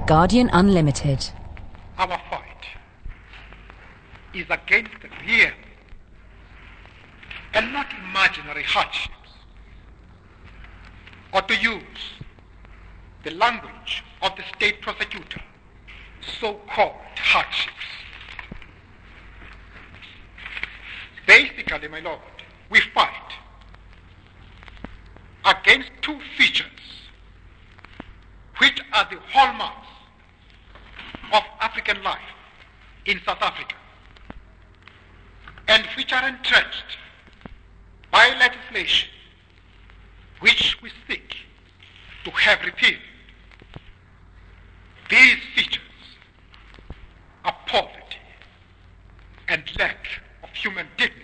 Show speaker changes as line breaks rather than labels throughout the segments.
Guardian Unlimited.
Our fight is against real and not imaginary hardships, or to use the language of the state prosecutor, so-called hardships. Basically, my lord, we fight against two features which are the hallmarks of African life in South Africa and which are entrenched by legislation which we seek to have repealed. These features are poverty and lack of human dignity.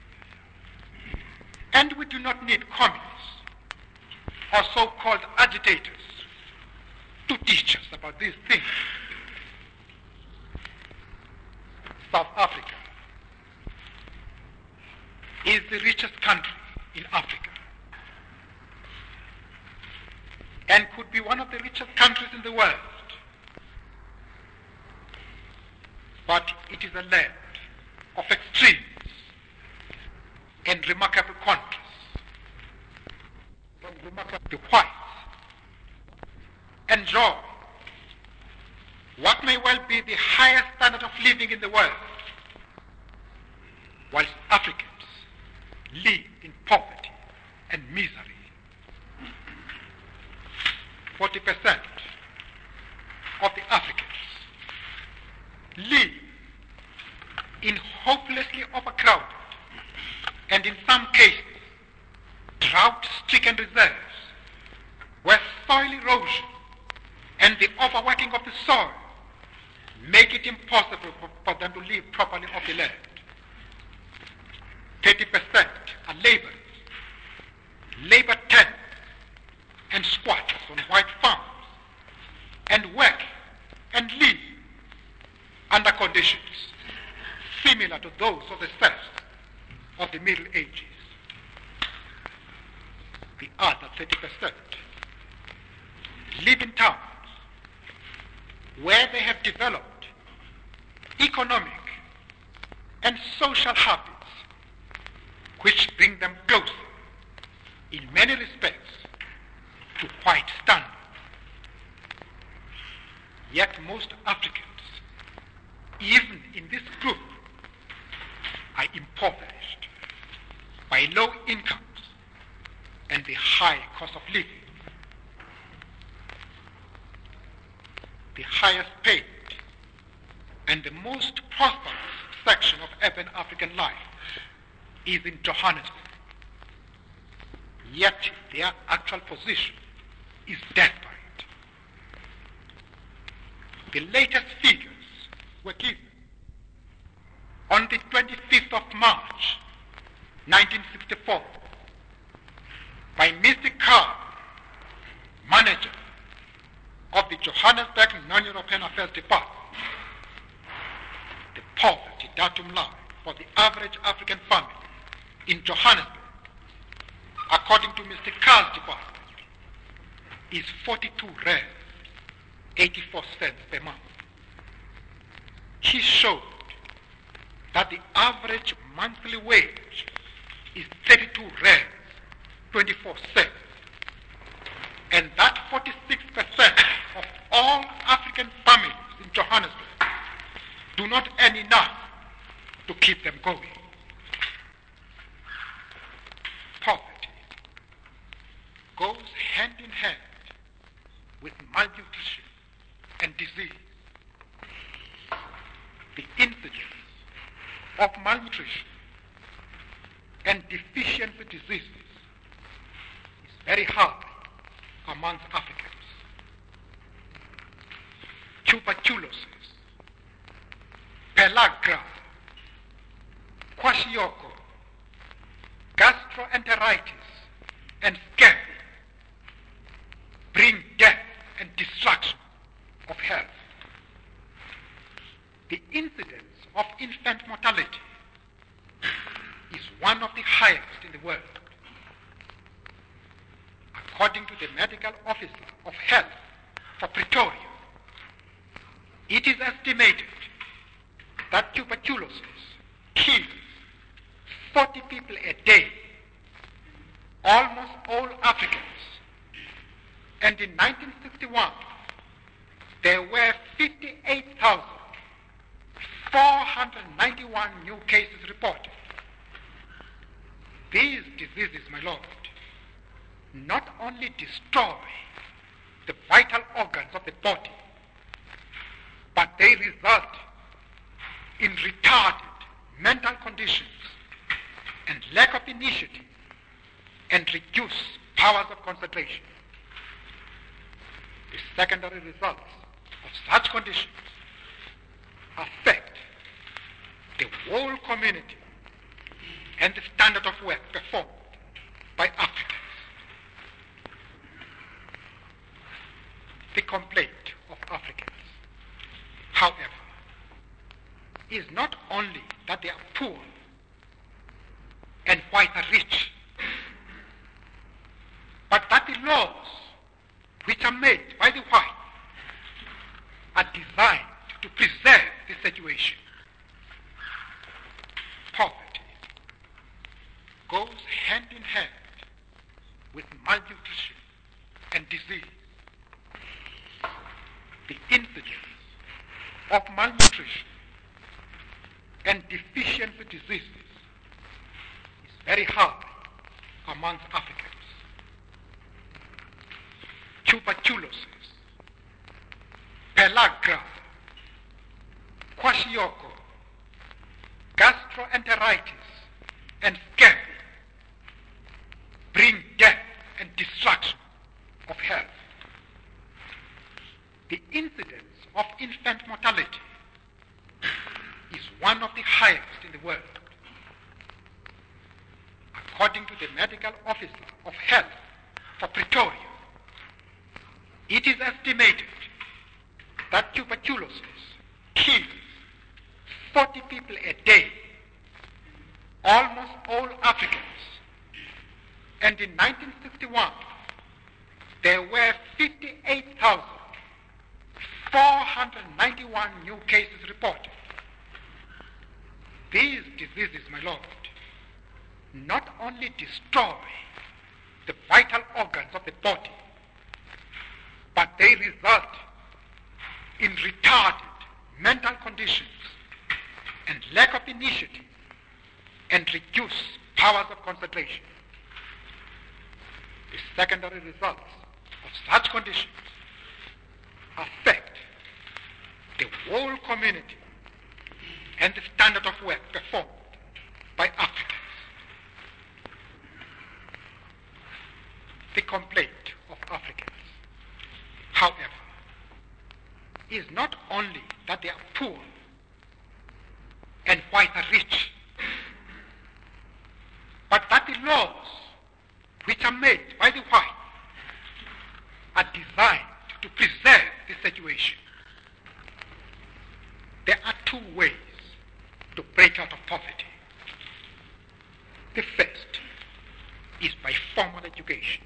And we do not need communists or so-called agitators to teach us about these things. South Africa is the richest country in Africa and could be one of the richest countries in the world. But it is a land of extremes and remarkable contrasts. The whites enjoy what may well be the highest standard of living in the world, whilst Africans live in poverty and misery. 40% of the Africans live in hopelessly overcrowded and in some cases drought-stricken reserves where soil erosion and the overworking of the soil make it impossible for them to live properly off the land. 30% are laborers, labor tenants and squatters on white farms, and work and live under conditions similar to those of the serfs of the Middle Ages. The other 30% live in towns where they have developed economic and social habits which bring them closer, in many respects, to white standards. Yet most Africans, even in this group, are impoverished by low incomes and the high cost of living. The highest paid and the most prosperous section of urban African life is in Johannesburg. Yet their actual position is desperate. The latest figures were given on the 25th of March, 1964, by Mr. Carr, manager of the Johannesburg Non-European Affairs Department. The poverty datum line for the average African family in Johannesburg, according to Mr. Carr's department, is 42 rand, 84 cents per month. He showed that the average monthly wage is 32 rand, 24 cents, and that 46% of all African families in Johannesburg do not earn enough to keep them going. Poverty goes hand in hand with malnutrition and disease. The incidence of malnutrition and deficiency diseases is very high amongst Africans. Tuberculosis, pellagra, kwashiorkor, gastroenteritis, and scurvy bring death and destruction of health. The incidence of infant mortality is one of the highest in the world. According to the medical officer of health for Pretoria, It is estimated that tuberculosis kills 40 people a day, almost all Africans. And in 1961, there were 58,491 new cases reported. These diseases, my Lord, not only destroy the vital organs of the body, but they result in retarded mental conditions and lack of initiative and reduce powers of concentration. The secondary results of such conditions affect the whole community and the standard of work performed by Africans. The complaint of Africans, however, is not only that they are poor and white are rich, but that the laws which are made by the white are designed to preserve the situation. Poverty goes hand in hand with malnutrition and disease. The incidence of malnutrition and deficiency diseases is very high amongst Africans. Tuberculosis, pellagra, kwashiorkor, gastroenteritis, and scurvy bring death and destruction of health. The incidence of infant mortality is one of the highest in the world. According to the medical officer of health for Pretoria, it is estimated that tuberculosis kills 40 people a day, almost all Africans. And in 1961, there were 58,491 new cases reported. These diseases, my Lord, not only destroy the vital organs of the body, but they result in retarded mental conditions and lack of initiative and reduce powers of concentration. The secondary results of such conditions affect the whole community and the standard of work performed by Africans. The complaint of Africans, however, is not only that they are poor and white are rich, but that the laws which are made by the white are designed to preserve the situation. There are two ways to break out of poverty. The first is by formal education,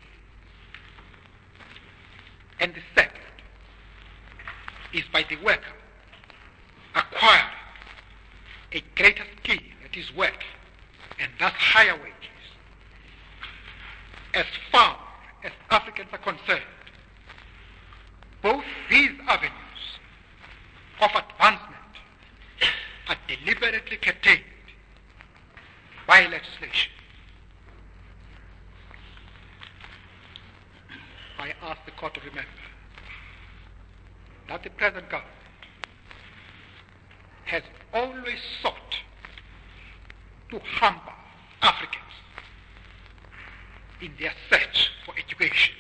and the second is by the worker acquiring a greater skill at his work and thus higher wages. As far as Africans are concerned, both these avenues of advancement are deliberately curtailed by legislation. I ask the court to remember that the present government has always sought to hamper Africans in their search for education.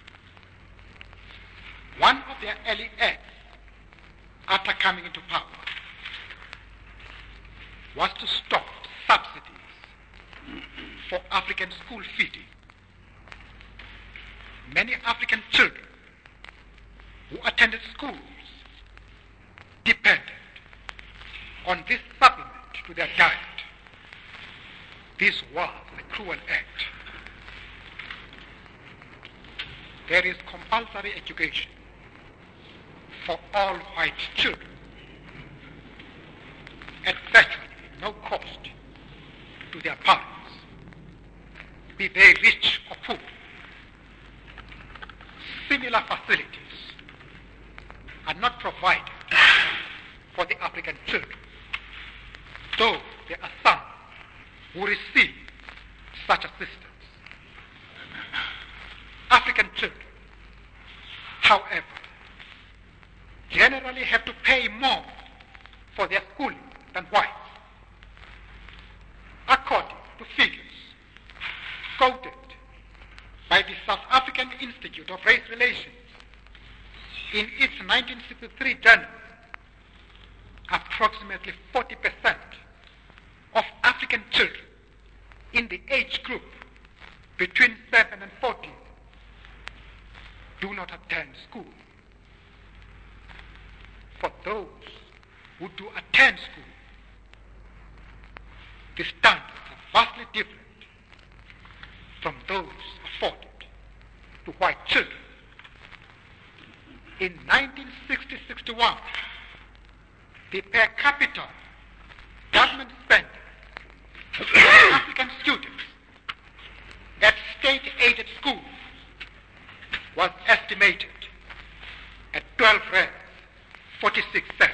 One of their early acts after coming into power was to stop subsidies for African school feeding. Many African children who attended schools depended on this supplement to their diet. This was a cruel act. There is compulsory education for all white children at virtually no cost to their parents, be they rich or poor. Similar facilities are not provided for the African children, though there are some who receive such assistance. African children, however, generally have to pay more for their schooling than whites. According to figures quoted by the South African Institute of Race Relations in its 1963 journal, approximately 40% of African children in the age group between 7 and 14 do not attend school. For those who do attend school, the standards are vastly different from those afforded to white children. In 1960-61, the per capita government spending for African students at state-aided schools was estimated at 12 rand 46 cents.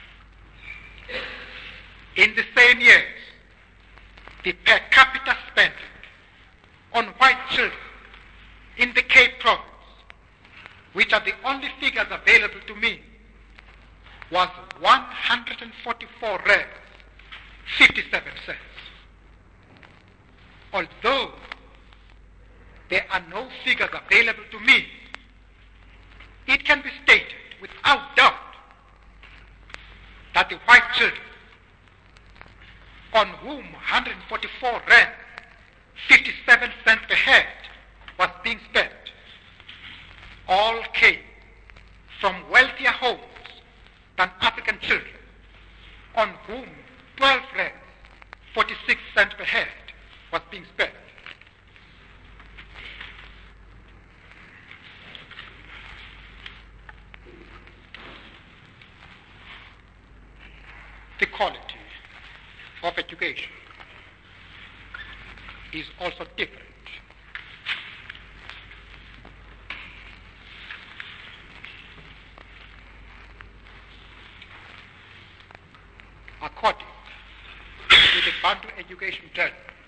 In the same years, the per capita spending on white children in the Cape Province, which are the only figures available to me, was 144 rand 57 cents. Although there are no figures available to me, it can be stated without doubt that the white children, on whom 144 rand 57 cents per head was being spent, all came from wealthier homes than African children, on whom 12 rand 46 cents per head was being spent. The quality of education is also different. According to the Bantu Education Journal,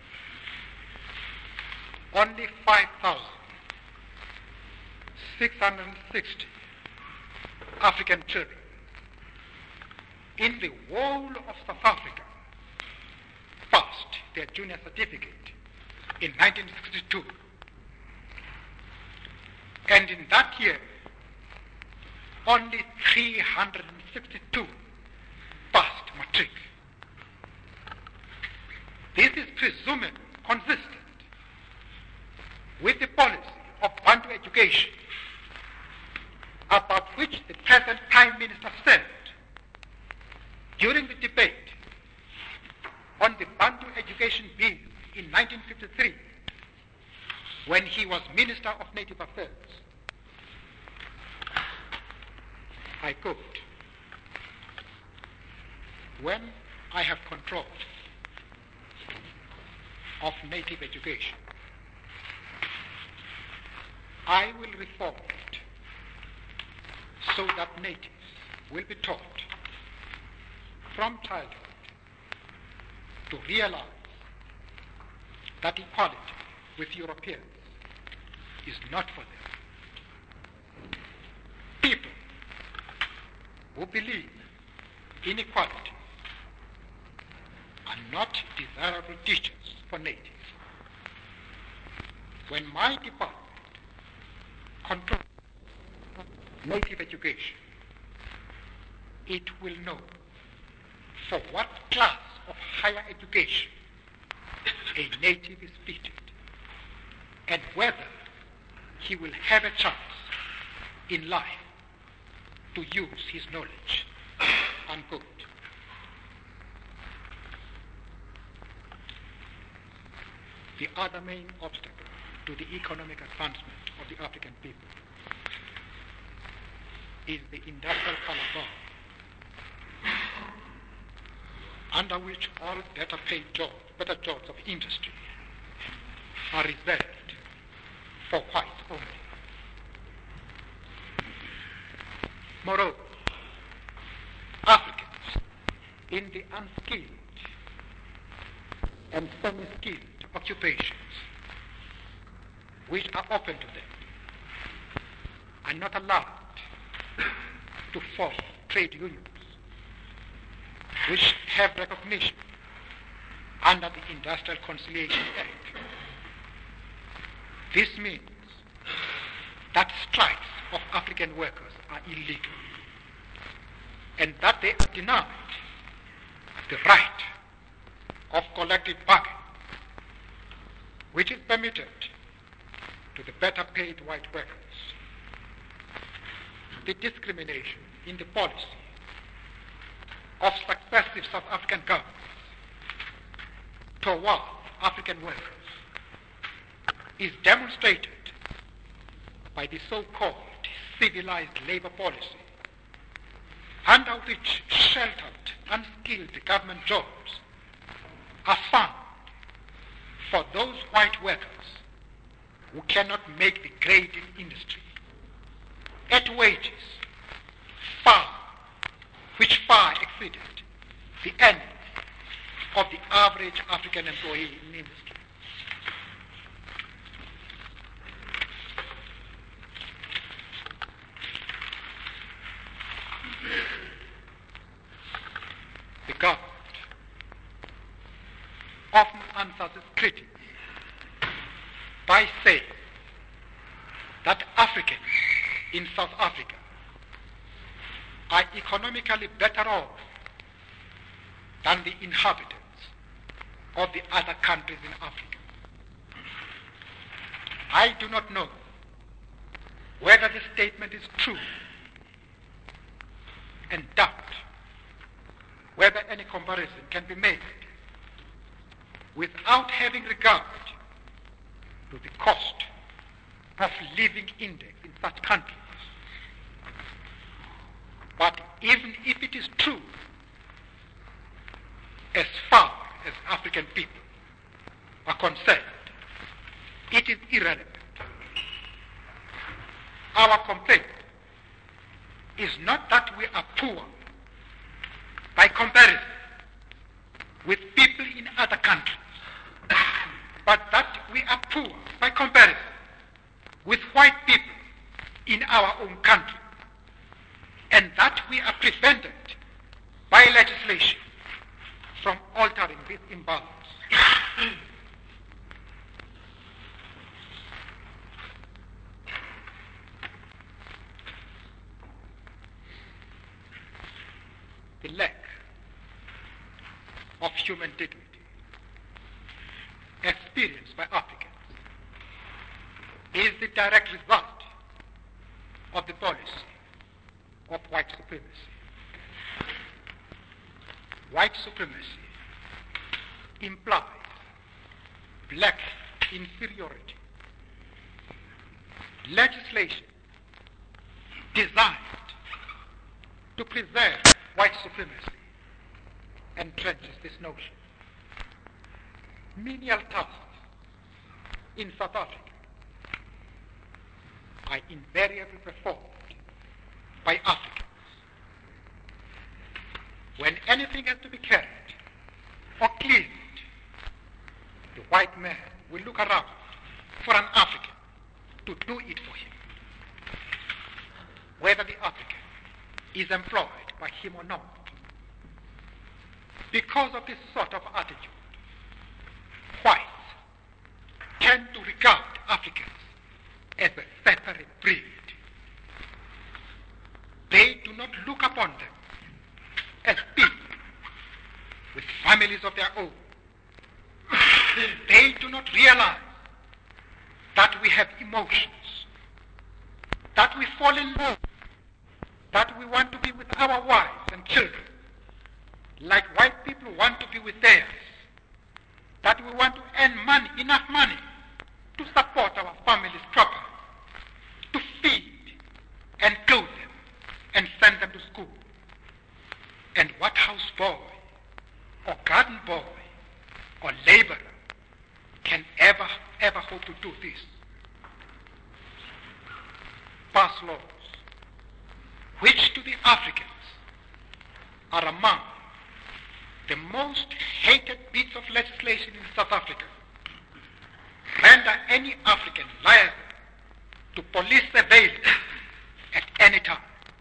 only 5,660 African children in the whole of South Africa passed their junior certificate in 1962. And in that year, only 362 passed matric. This is presumably consistent with the policy of Bantu education, about which the present Prime Minister said during the debate on the Bantu Education Bill in 1953, when he was Minister of Native Affairs. I quote, "When I have control of native education, I will reform it so that natives will be taught from childhood to realize that equality with Europeans is not for them. People who believe in equality are not desirable teachers for natives. When my department controls native education, it will know for what class of higher education a native is fitted, and whether he will have a chance in life to use his knowledge." Unquote. The other main obstacle to the economic advancement of the African people is the industrial calabar. under which all better paid jobs, better jobs of industry are reserved for whites only. Moreover, Africans in the unskilled and semi-skilled occupations which are open to them are not allowed to form trade unions which have recognition under the Industrial Conciliation Act. This means that strikes of African workers are illegal and that they are denied the right of collective bargaining, which is permitted to the better paid white workers. The discrimination in the policy of successive South African governments toward African workers is demonstrated by the so-called civilized labor policy, under which sheltered, unskilled government jobs are found for those white workers who cannot make the grade in industry at wages which far exceeded the earnings of the average African employee in industry. The government often answers its critics by saying that Africans in South Africa are economically better off than the inhabitants of the other countries in Africa. I do not know whether this statement is true and doubt whether any comparison can be made without having regard to the cost of living index in such countries. But even if it is true, as far as African people are concerned, it is irrelevant. Our complaint is not that we are poor by comparison with people in other countries, but that we are poor by comparison with white people in our own country, and that we are prevented by legislation from altering this imbalance. The lack of human dignity experienced by Africans is the direct result of the policy of white supremacy. White supremacy implies black inferiority. Legislation designed to preserve white supremacy entrenches this notion. Menial tasks in South Africa are invariably performed by Africans. When anything has to be carried or cleaned, the white man will look around for an African to do it for him, whether the African is employed by him or not. Because of this sort of attitude, whites tend to regard Africans as a separate breed. They do not look upon them as people with families of their own. They do not realize that we have emotions, that we fall in love, that we want to be with our wives and children, like white people want to be with theirs, that we want to earn money, enough money, to support our families properly, to feed and clothe them and send them to school. And what houseboy or laws, which to the Africans are among the most hated bits of legislation in South Africa, render any African liable to police surveillance at any time.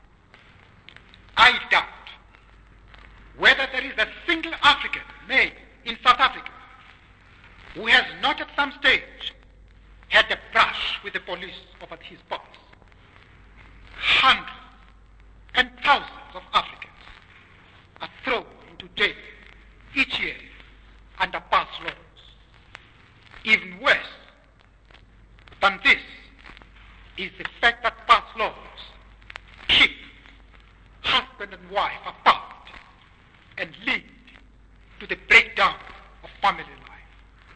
I doubt whether there is a single African male in South Africa who has not at some stage had a brush with the police over his past. Hundreds and thousands of Africans are thrown into jail each year under past laws. Even worse than this is the fact that past laws keep husband and wife apart and lead to the breakdown of family life.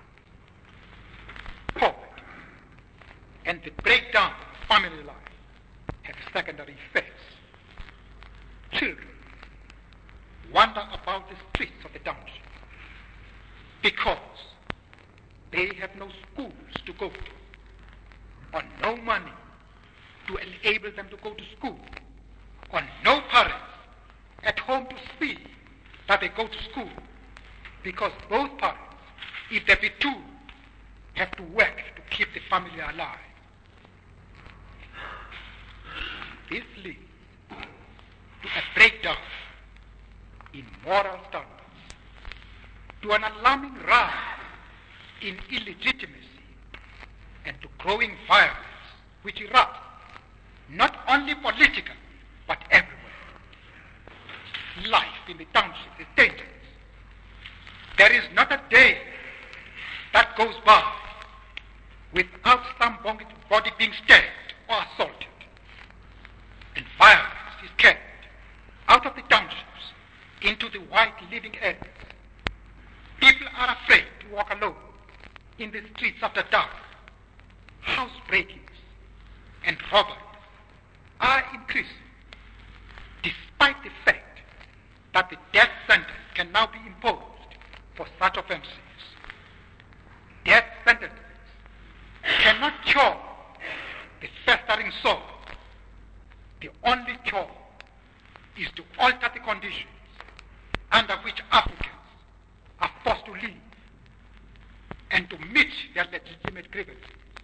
Poverty and the breakdown of family life have secondary effects. Children wander about the streets of the township because they have no schools to go to, or no money to enable them to go to school, or no parents at home to see that they go to school, because both parents, if there be two, have to work to keep the family alive. This leads to a breakdown in moral standards, to an alarming rise in illegitimacy, and to growing violence which erupts not only politically but everywhere. Life in the township is dangerous. There is not a day that goes by without some body being stabbed or assaulted, and violence is carried out of the townships into the white living areas. People are afraid to walk alone in the streets after dark. House breakings and robberies are increasing, despite the fact that the death sentence can now be imposed for such offenses. Death sentences cannot cure the festering sore. The only cure is to alter the conditions under which Africans are forced to live and to meet their legitimate grievances.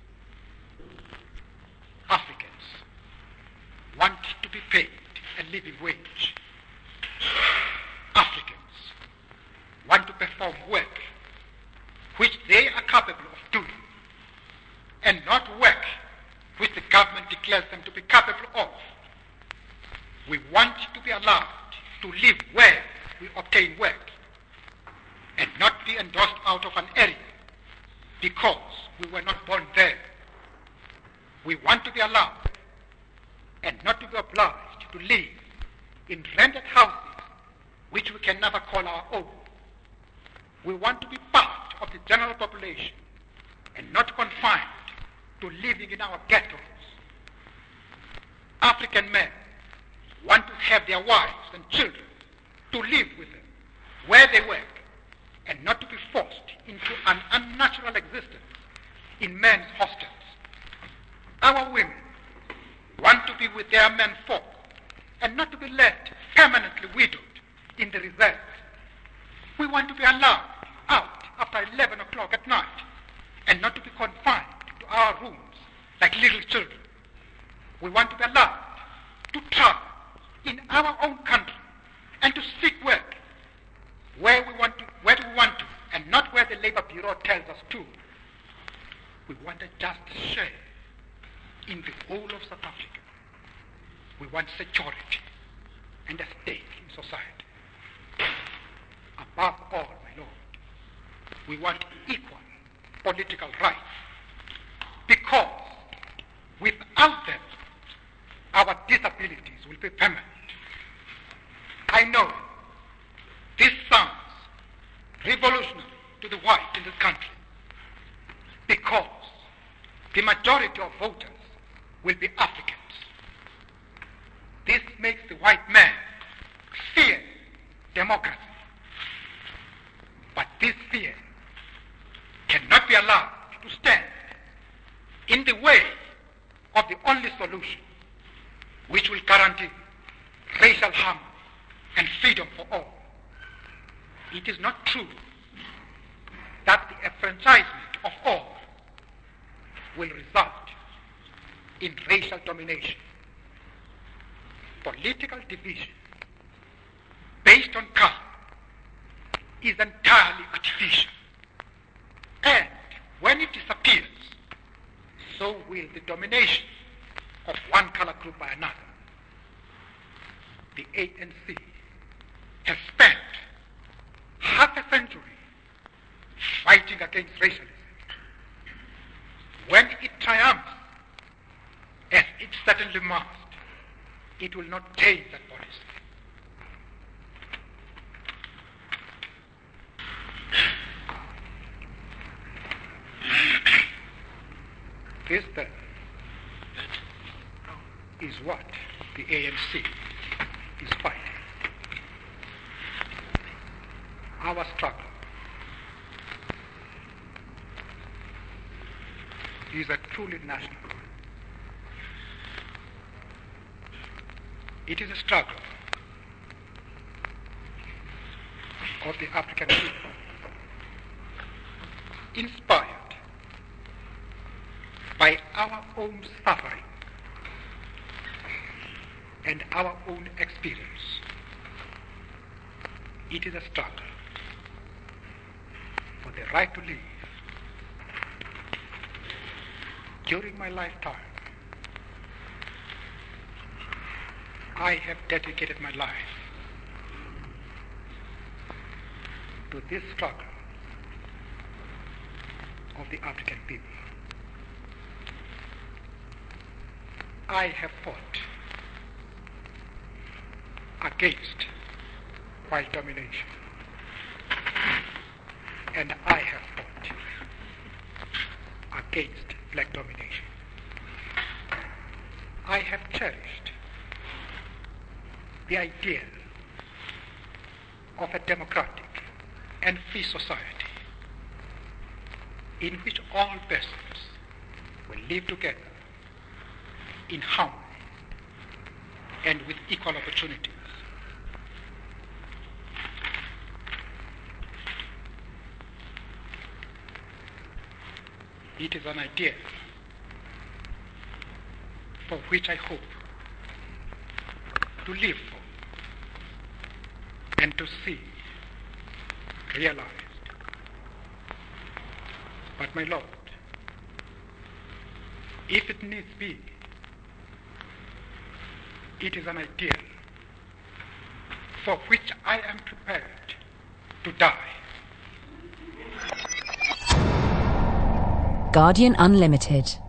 Africans want to be paid a living wage. Africans want to perform work which they are capable of doing, and not work which the government declares them to be capable of. We want to be allowed to live where we obtain work, and not be endorsed out of an area because we were not born there. We want to be allowed and not to be obliged to live in rented houses which we can never call our own. We want to be part of the general population and not confined to living in our ghettos. African men want to have their wives and children to live with them where they work, and not to be forced into an unnatural existence in men's hostels. Our women want to be with their men folk and not to be left permanently widowed in the reserves. We want to be allowed out after 11 o'clock at night and not to be confined to our rooms like little children. We want to be allowed to travel in our own country and to seek work where we want to, and not where the Labor Bureau tells us to. We want a just share in the whole of South Africa. We want security and a stake in society. Above all, my Lord, we want equal political rights, because without them, our disabilities will be permanent. I know this sounds revolutionary to the white in this country, because the majority of voters will be Africans. This makes the white man fear democracy. But this fear cannot be allowed to stand in the way of the only solution which will guarantee racial harmony and freedom for all. It is not true that the enfranchisement of all will result in racial domination. Political division based on caste is entirely artificial. And when it disappears, so will the domination of one color group by another. The ANC has spent half a century fighting against racialism. When it triumphs, as it certainly must, it will not change that policy. This then is what the ANC is fighting. Our struggle is a truly national one. It is a struggle of the African people, inspired by our own suffering and our own experience. It is a struggle for the right to live. During my lifetime, I have dedicated my life to this struggle of the African people. I have fought against white domination, and I have fought against black domination. I have cherished the idea of a democratic and free society in which all persons will live together in harmony and with equal opportunities. It is an idea for which I hope to live for and to see realized. But my Lord, if it needs be, it is an ideal for which I am prepared to die.
Guardian Unlimited.